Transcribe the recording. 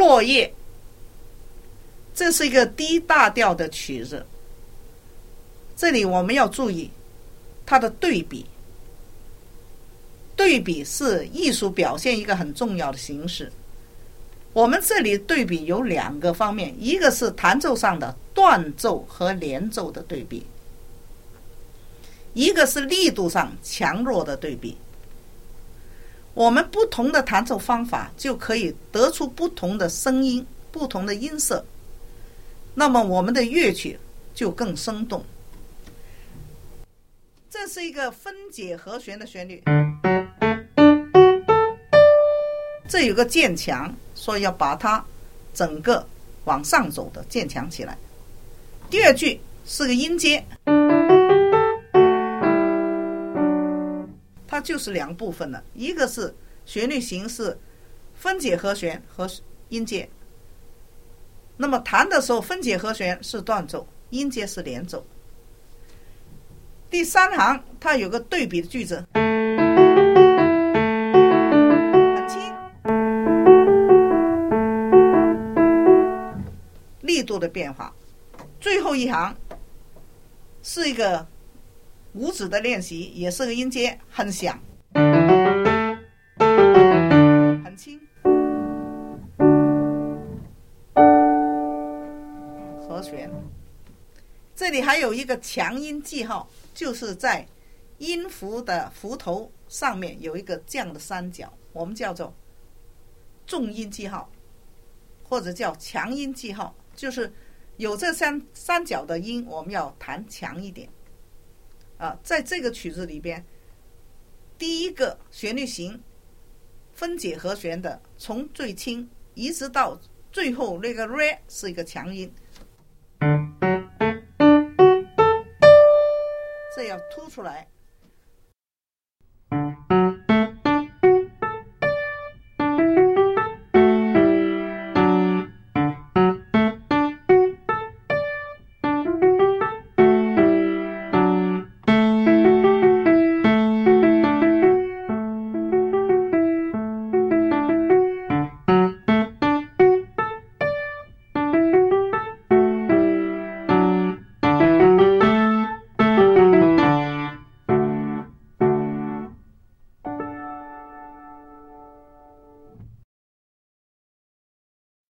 落叶，这是一个D大调的曲子。这里我们要注意它的对比，对比是艺术表现一个很重要的形式。我们这里对比有2个方面，一个是弹奏上的断奏和连奏的对比，一个是力度上强弱的对比。我们不同的弹奏方法就可以得出不同的声音，不同的音色，那么我们的乐曲就更生动。这是一个分解和弦的旋律，这有个渐强，所以要把它整个往上走的渐强起来。第2句是个音阶，它就是2部分了，一个是旋律形式分解和弦和音阶，那么弹的时候分解和弦是断奏，音阶是连奏。第3行它有个对比的句子，很轻，力度的变化。最后一行是一个五指的练习，也是个音阶，很响，很轻，和弦。这里还有一个强音记号，就是在音符的符头上面有一个这样的3角，我们叫做重音记号，或者叫强音记号，就是有这三角的音我们要弹强一点。在这个曲子里边，第一个旋律型分解和弦的，从最轻一直到最后那个 re 是一个强音，这要突出来。